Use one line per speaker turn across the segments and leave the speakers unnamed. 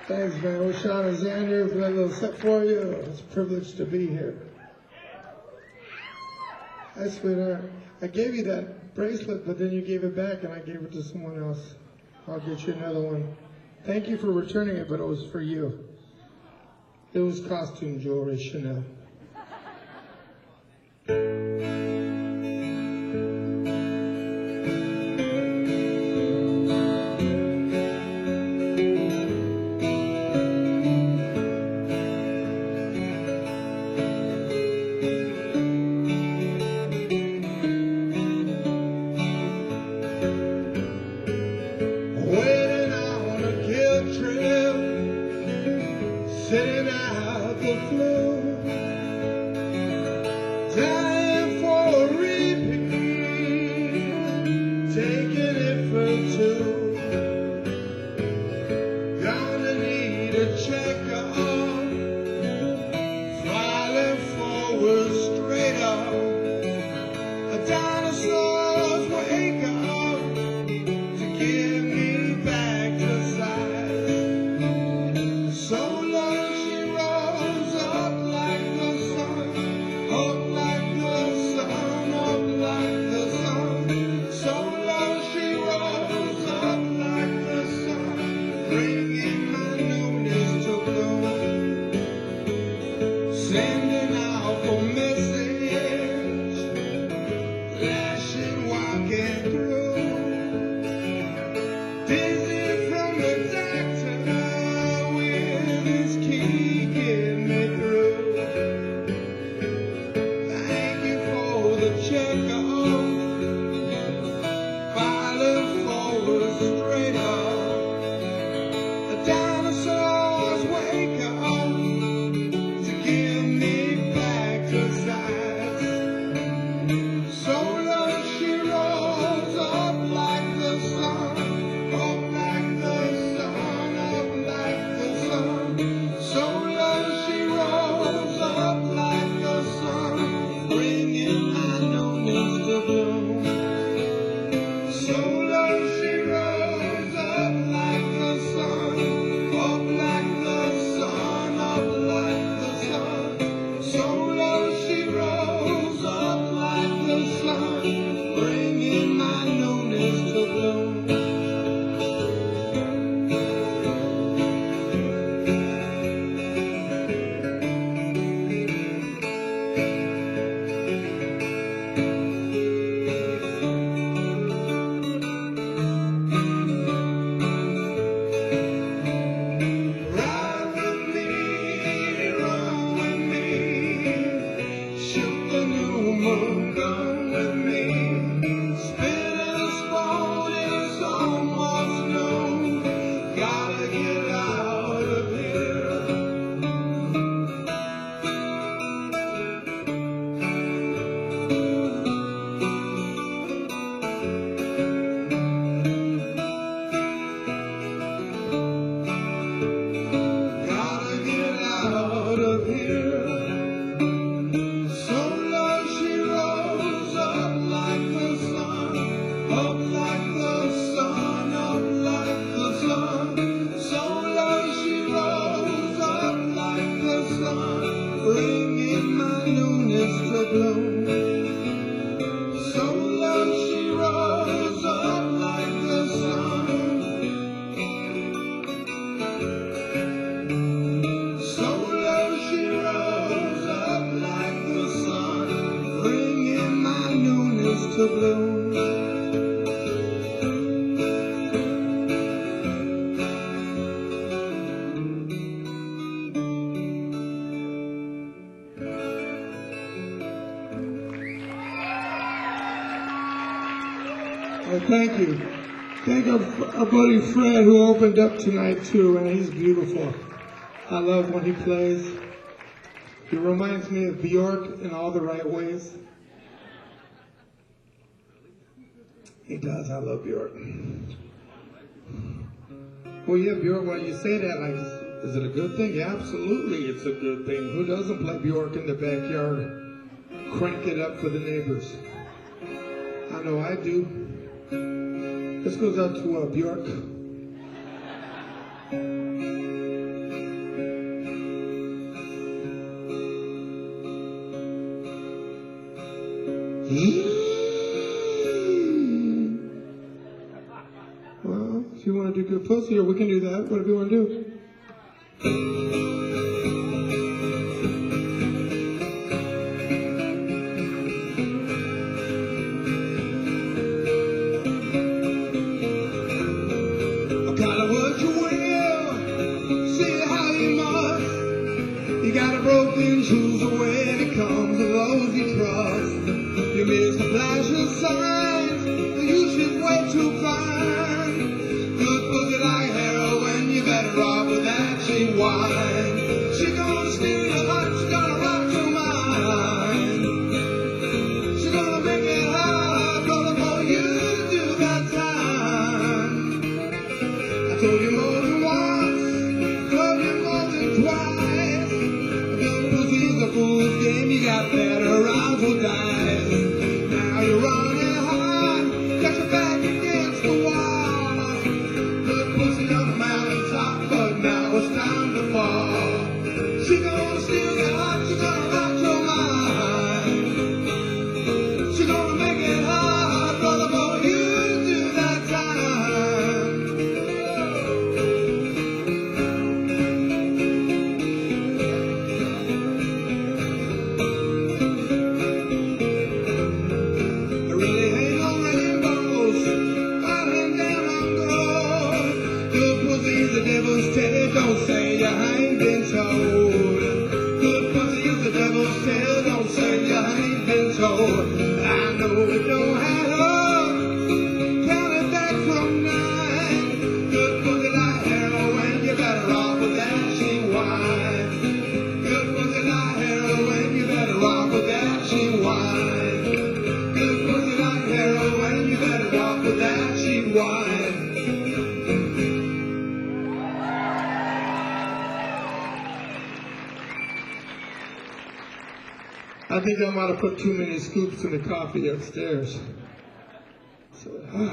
Thanks, man. Oshana Xander, played a little set for you. It's a privilege to be here. Hi, sweetheart. I gave you that bracelet, but then you gave it back, and I gave it to someone else. I'll get you another one. Thank you for returning it, but it was for you. It was costume jewelry, Chanel.
Sitting out the floor, dying for a repeat, taking it for two. Gonna need a checkup, falling forward straight up. A dinosaur's wake up to give me back to sight. So sending out for message, flashing, walking through, dizzy from the doctor with his key getting me through. Thank you for the checkup, falling forward straight up. The dinosaurs wake up. Give me back to sight. So low she rose up like the sun, up like the sun, up like the sun. So low she rose up like the sun, bringing my numbness to bloom. So low she rose up like the sun, up like the sun, up like so low she rose up like the sun, bringing my numbness to bloom. Bringing my newness to bloom. So low she rose up like the sun. So low she rose up like the sun, bringing my newness to bloom.
Well, thank you. Thank our buddy Fred who opened up tonight too, and he's beautiful. I love when he plays. He reminds me of Bjork in all the right ways. He does. I love Bjork. Well, yeah, Bjork, when you say that, like, is it a good thing? Yeah, absolutely it's a good thing. Who doesn't play Bjork in the backyard? Crank it up for the neighbors. I know I do. This goes out to Bjork. you want to do Good Pussy, or we can do that, whatever you want to do.
Call it what you will, see how you must. You got a broken shoes when it comes to those you trust. You miss the flashing signs, you should way too fine. Good pussy like heroin, you better off with that cheap wine. She gonna steal your heart, she gonna rock your mind. She gonna make it hard, brother, for you to do that time. I told you more than once, told you more than twice. Good pussy's a fool's game, you got better odds or dice. Now you're running hard, got your back against the wall. Good pussy on the mountaintop, but now it's time to fall. She gonna steal your heart, she gonna rock your mind. She gonna make it hard, brother, for you to do that time. There really ain't no rainbows falling down on gold. Good pussy is the devil's tail, don't say you ain't been told. Good pussy is the devil's tail, don't say you ain't been told. I know it don't add up, count it back from 9. Good pussy like heroin, you better off with that cheap wine. Good pussy like heroin, you better off with that cheap wine. Good pussy like heroin, you better off with that cheap wine.
I think I might have put too many scoops in the coffee upstairs. So,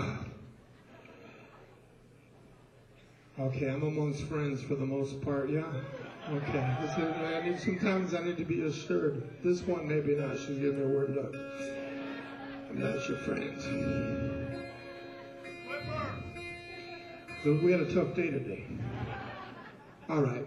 okay, I'm amongst friends for the most part, yeah? Okay. Sometimes I need to be assured. This one, maybe not. She's giving me a weird look. I'm not your friend. So we had a tough day today. All right.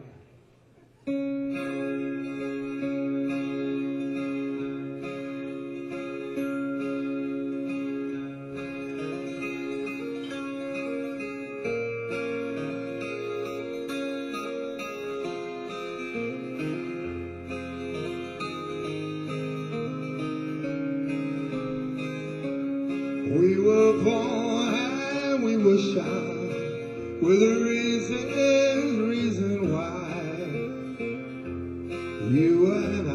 We were born and we were shy, with a reason why. You and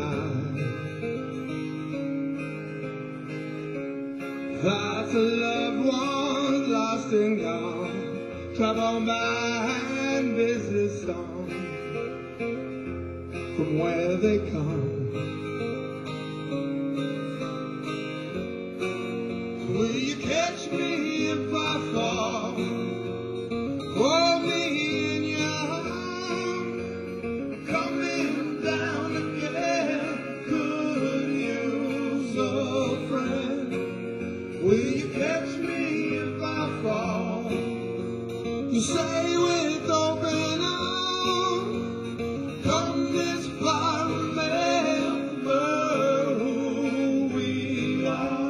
I, lots of loved ones lost and gone, trouble mind business on, from where they come. Will you catch me if I fall? Hold me in your arms, coming down again. Could use a friend. Will you catch me if I fall? You say with open arms, come this far, remember who we are.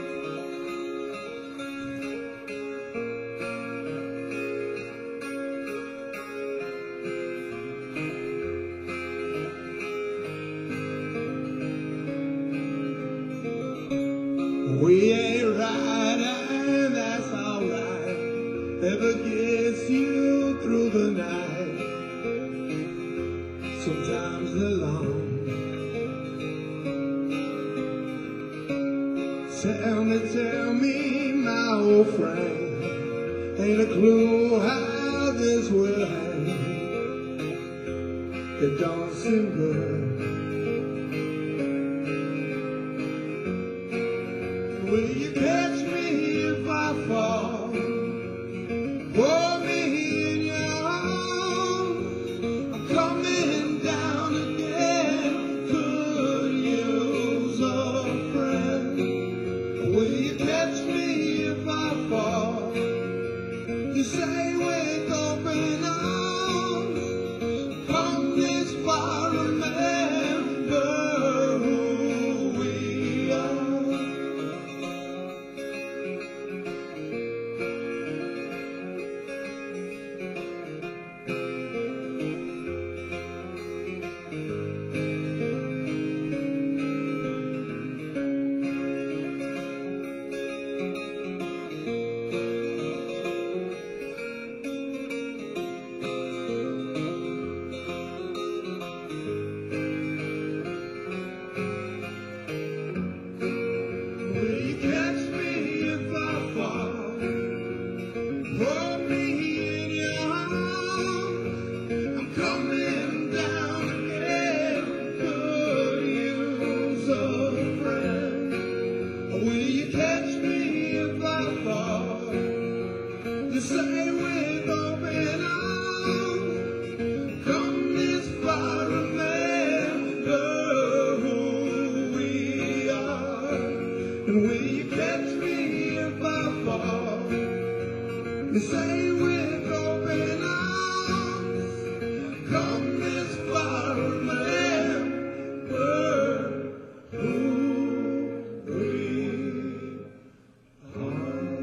We ain't right, and that's alright. Never gets you through the night. Sometimes they're long. Tell me, my old friend, ain't a clue how this will end. It don't seem good. Will you catch me if I fall? Hold me in your arms, I'm coming down again. Could use a friend. Will you catch me if I fall? You say, well, They say with open arms, come this far, remember who we are.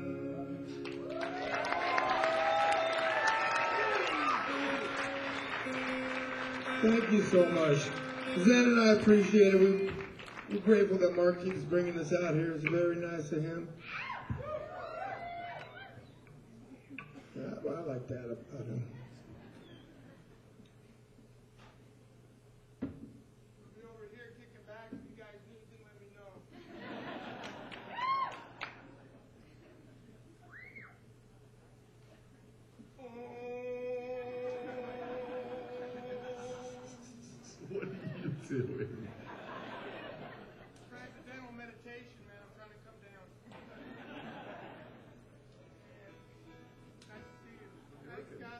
Thank you so much. Zen and I appreciate it. We're grateful that Mark keeps bringing us out here. It's very nice of him. Yeah, well, I like that about him. I'll be over here kicking back. If you guys need anything, let me know.
What are you doing?
Transcendental meditation, man. I'm trying to come down. Nice to see you. Thanks, Scott.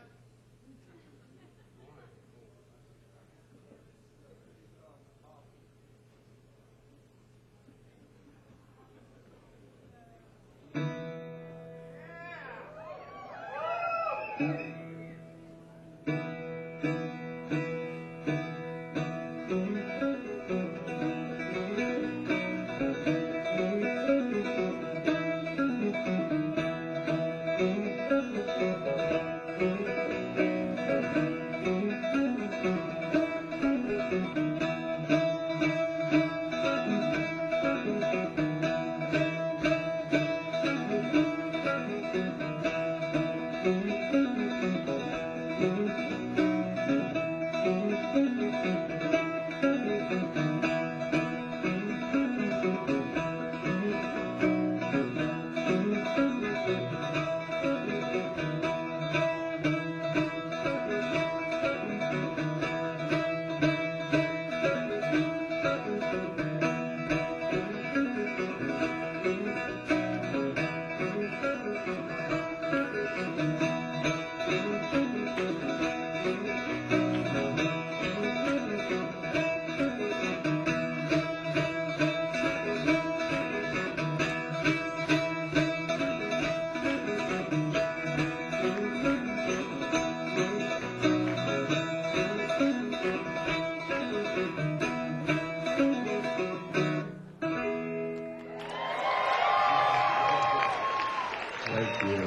Thank you.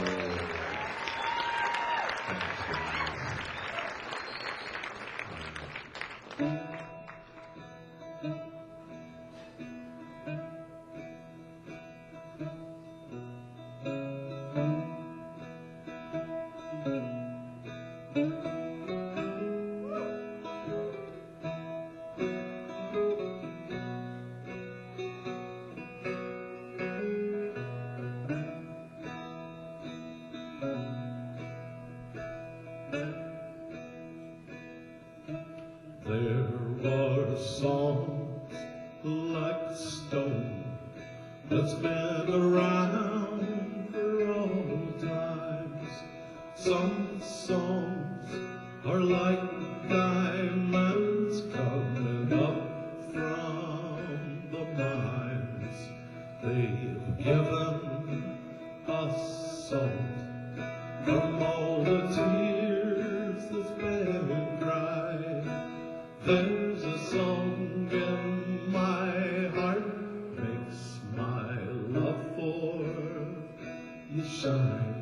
There are songs like stone that's been around for all times. Some songs are like diamonds coming up from the mines. They've given us salt from all the tears that's been cried. There's a song in my heart, makes my love for you shine.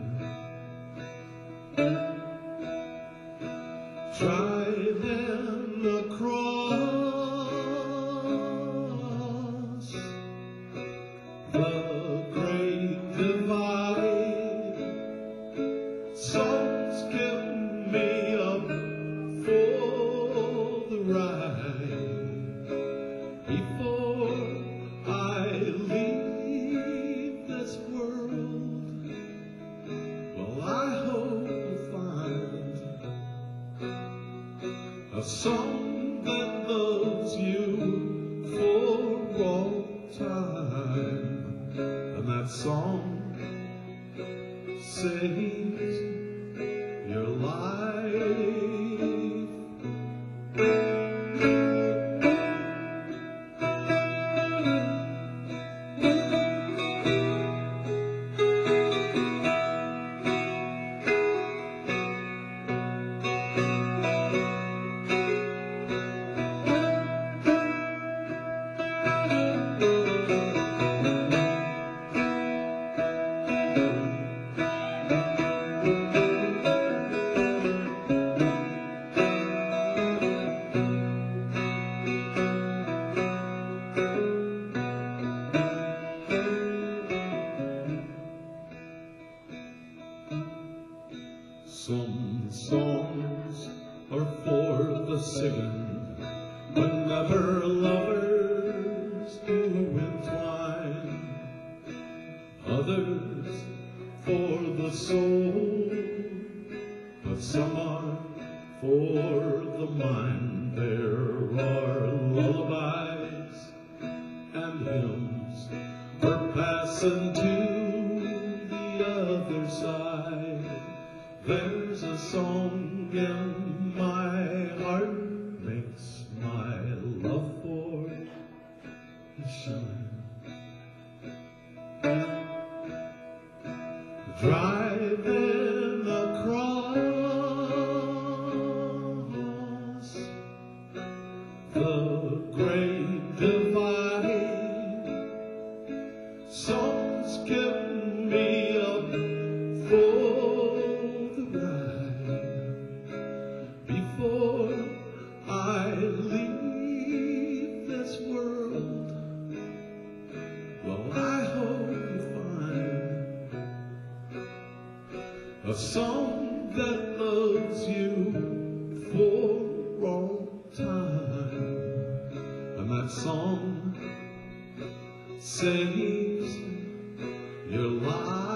Tried and across the great divide, songs give me up for the ride. Before I leave this world, well, I hope to find a song that loves you for all time, and that song saves your life. Some songs are for the singing whenever lovers do entwine. Others for the soul, but some are for the mind. There are lullabies and hymns for passing to the other side. There's a song in my heart, makes my love for you shine. Driving across the great divide, songs give me up for the ride. Before I leave this world, well, I hope you find a song that loves you for all time, and that song saves your life.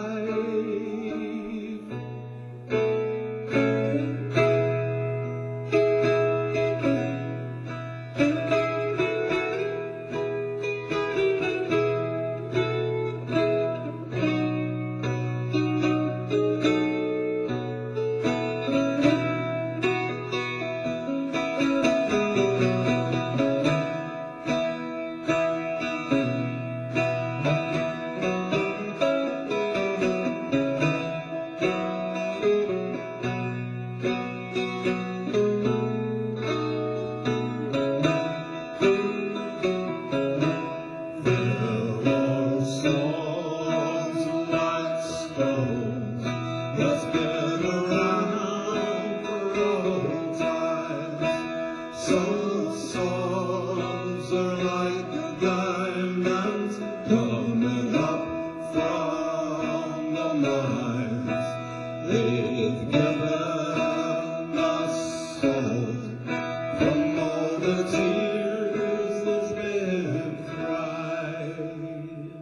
Some songs are like diamonds coming up from the mines. They've given us souls from all the tears that's been cried.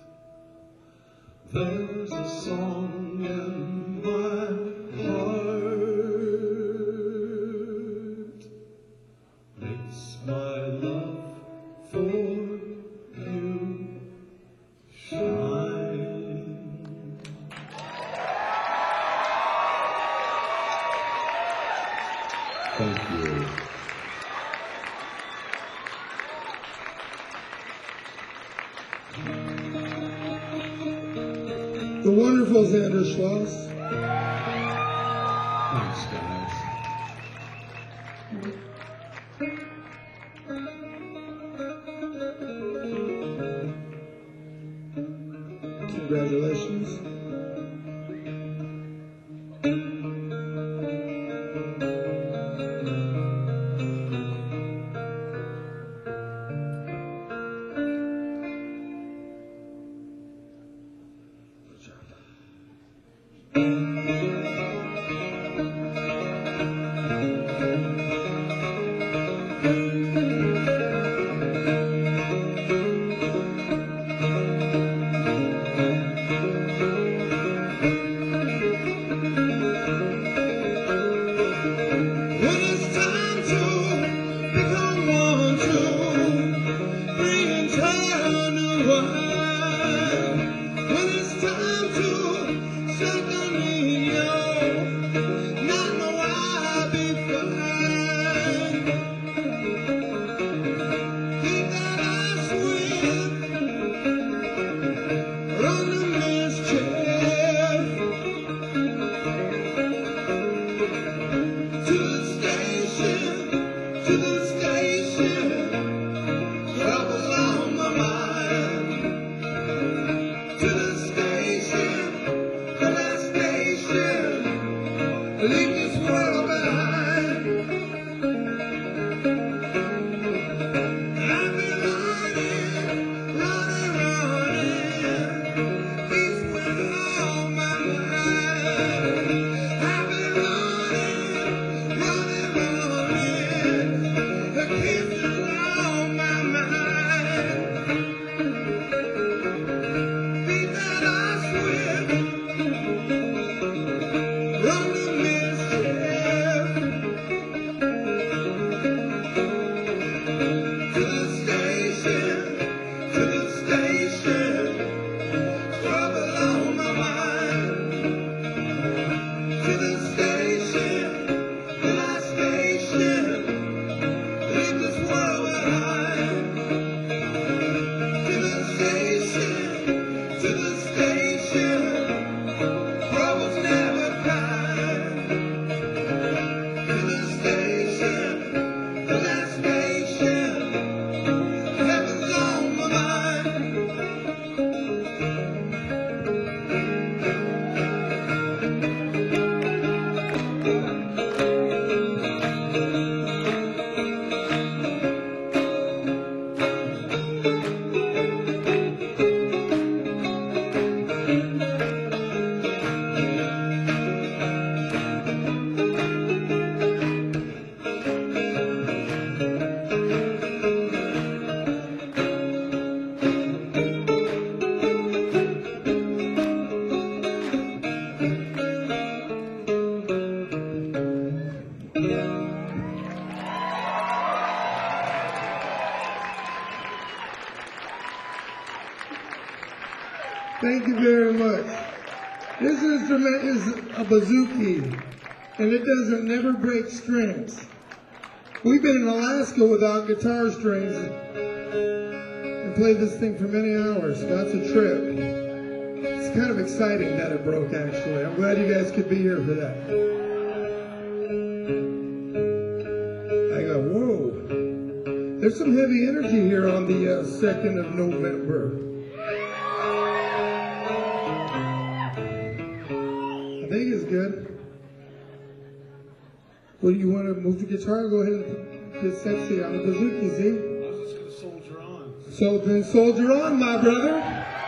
There's a song in my heart, makes my love for you shine. Thank you.
The wonderful Xander Schloss.
Thanks, guys.
Congratulations.
When it's time to become one, two, three, and turn around. When it's time to shut the radio, not know I'll be fine. Keep that eye sweet, run the mischief. run the mischief to the station, trouble on my mind. To the station, the last station, leave this world behind. To the station, troubles never kind. To the station, the last station, heaven's on my mind.
Thank you very much. This instrument is a bouzouki, and it doesn't never break strings. We've been in Alaska without guitar strings and played this thing for many hours. That's a trip. It's kind of exciting that it broke, actually. I'm glad you guys could be here for that. I go, whoa. There's some heavy energy here on the 2nd of November. I think it's good. Well, you want to move the guitar? Go ahead and get sexy on the bouzouki, see?
I was just going to soldier on.
So then soldier on, my brother.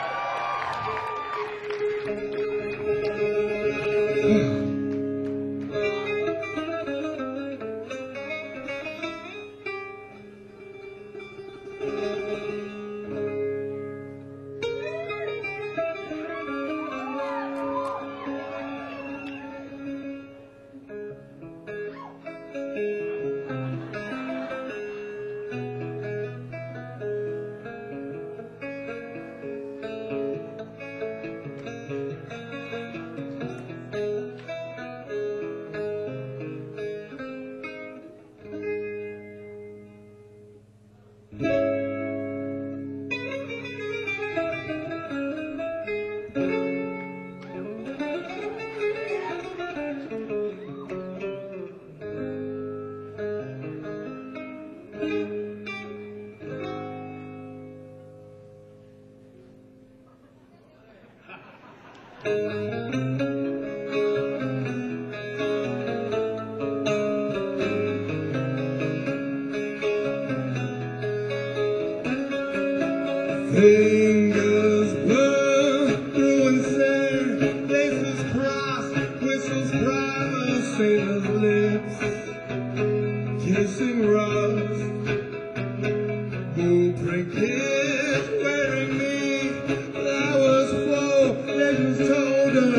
Fingers burn through and sand, laces crossed, whistles cry the sailor's lips, kissing rocks, blueprint kids wearing me, flowers flow, legends told of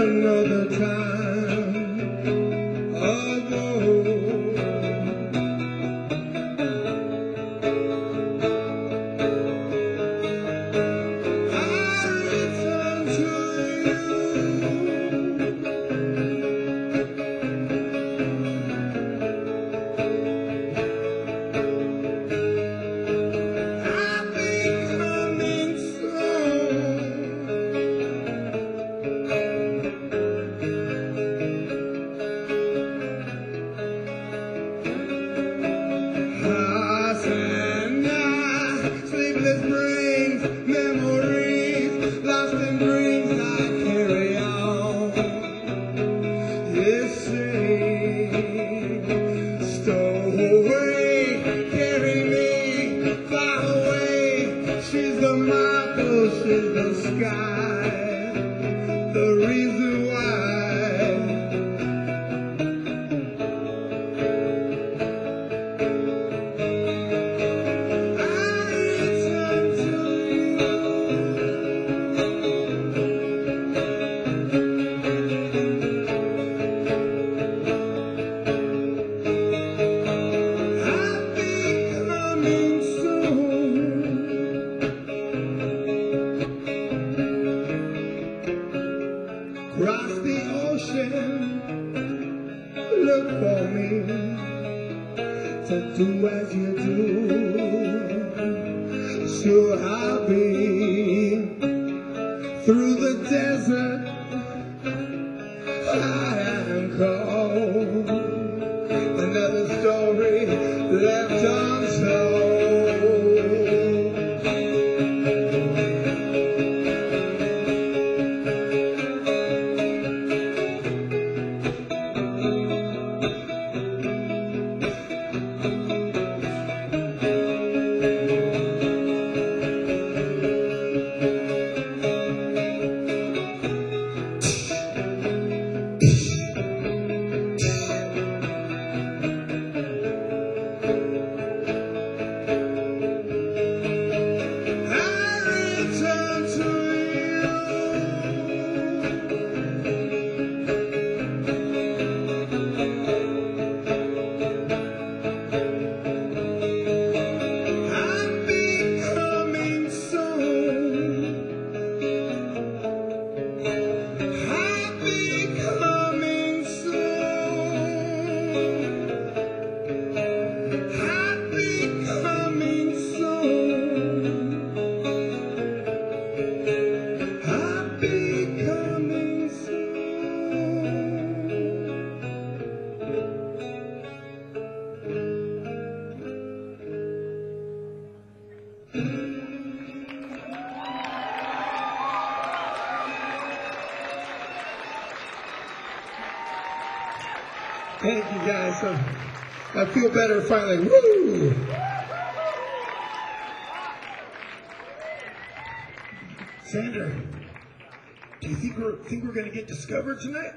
cross the ocean, look for me, to do as you do. So I'll be through the desert, high and cold. Another story left untold. Thank you guys. I feel better finally. Woo! Sandra, do you think we're going to get discovered tonight?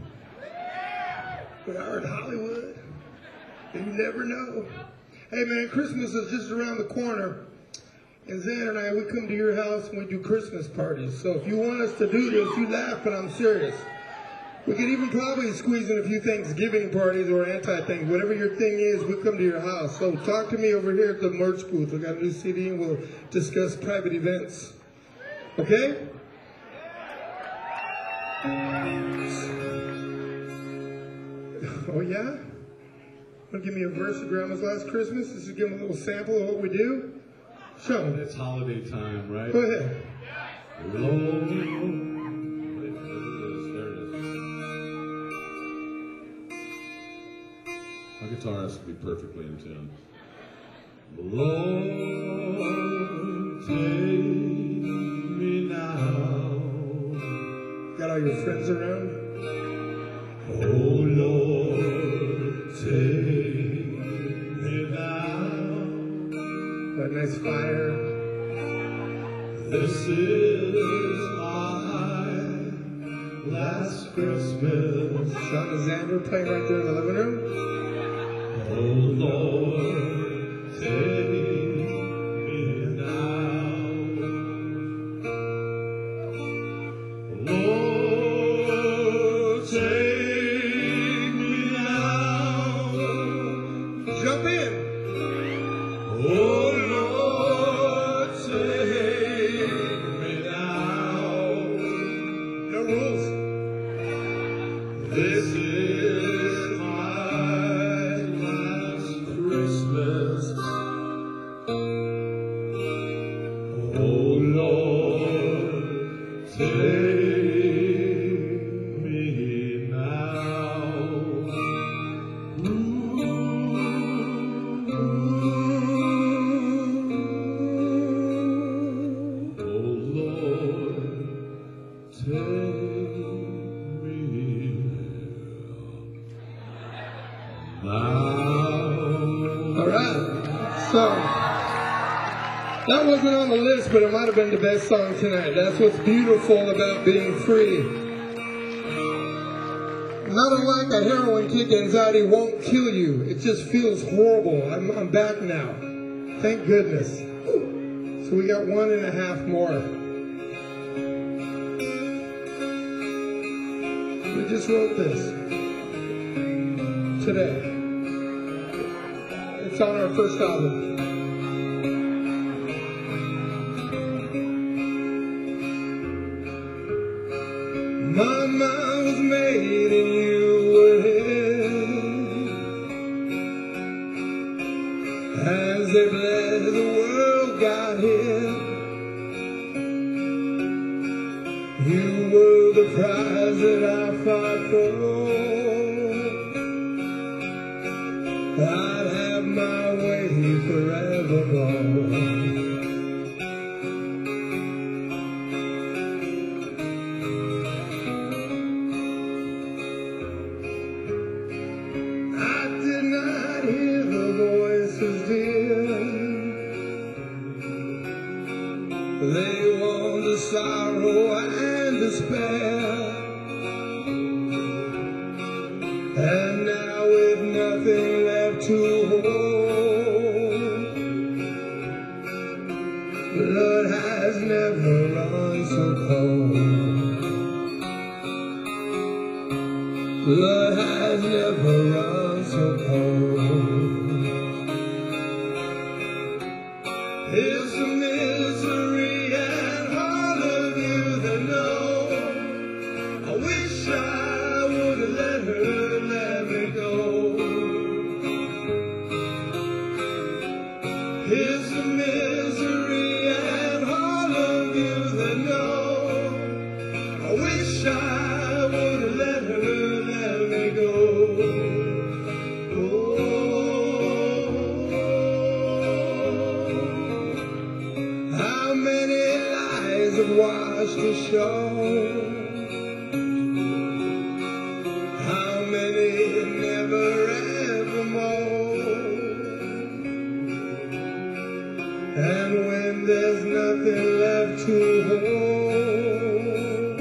We are in Hollywood. And you never know. Hey man, Christmas is just around the corner. And Xander and I, we come to your house and we do Christmas parties. So if you want us to do this, you laugh, but I'm serious. We could even probably squeeze in a few Thanksgiving parties or anti-things. Whatever your thing is, we come to your house. So talk to me over here at the merch booth. We got a new CD and we'll discuss private events. Okay? Oh yeah? Want to give me a verse of Grandma's Last Christmas? Just to give them a little sample of what we do? Show them.
It's holiday time, right?
Go ahead.
Lord, my guitar has to be perfectly in tune. Lord, take me now.
Got all your friends around?
Oh Lord, take me now.
Got a nice fire.
This is my last Christmas.
Sean and Xander playing right there in the living room.
Oh Lord, take me now. Lord, take me now.
Jump in.
Oh Lord, take me now.
No rules.
This is my last Christmas. Oh Lord, take me now. Oh Lord, take me now.
All right. So, that wasn't on the list, but it might have been the best song tonight. That's what's beautiful about being free. Not unlike a heroin kick, anxiety won't kill you. It just feels horrible. I'm back now. Thank goodness. So we got 1.5 more. We just wrote this today. It's on our first album. Money mind was made and you were here. As they bled, the world got here. You were the prize that I fought for. I'd have my way forevermore. I did not hear the voices, dear. They warned of sorrow and despair. And now with nothing left to hold, blood has never run so cold. Blood has never run so cold. It's the misery and all of you that know. I wish I would have let her let me go. It's the misery and all of you that know. I wish I would have let her let me go. Oh, how many lies have washed ashore? How many never ever more? And when there's nothing left to hold,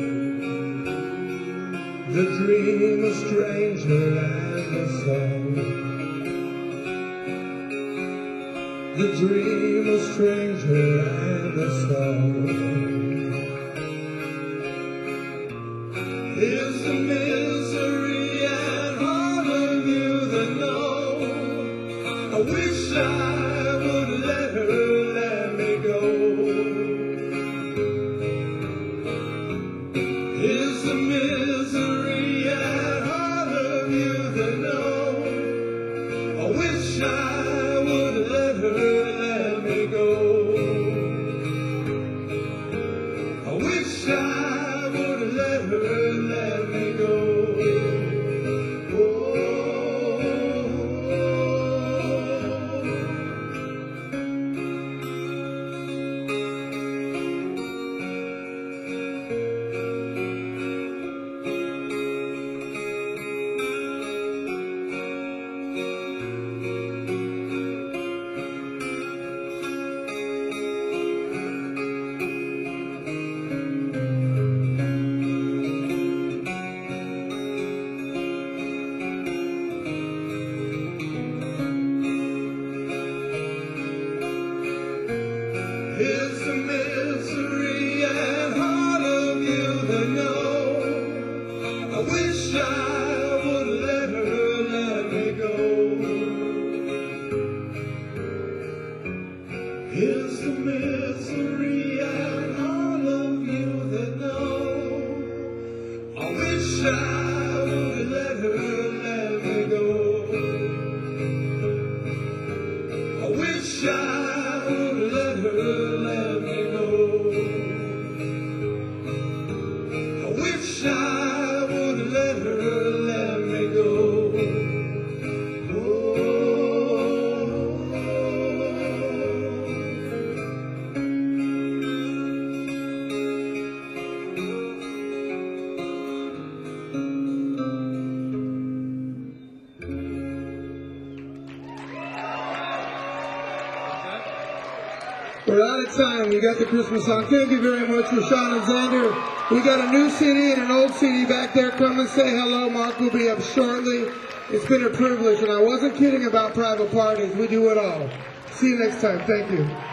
the dream a stranger and the song. The dream a stranger and the song. It's the misery and all of you that know. I wish I would let her let me go. It's the misery and all of you that know. I wish I would let her let me go. I wish I would let her let me go. It's the misery and all of you that know. I wish I would let her let me go. It's the misery and all of you that know. I wish I would let her let me go. I wish I would let her let me go. I wish I would let her let me go. We're out of time. We got the Christmas song. Thank you very much, Rashawn and Xander. We got a new CD and an old CD back there. Come and say hello. Mark will be up shortly. It's been a privilege, and I wasn't kidding about private parties. We do it all. See you next time. Thank you.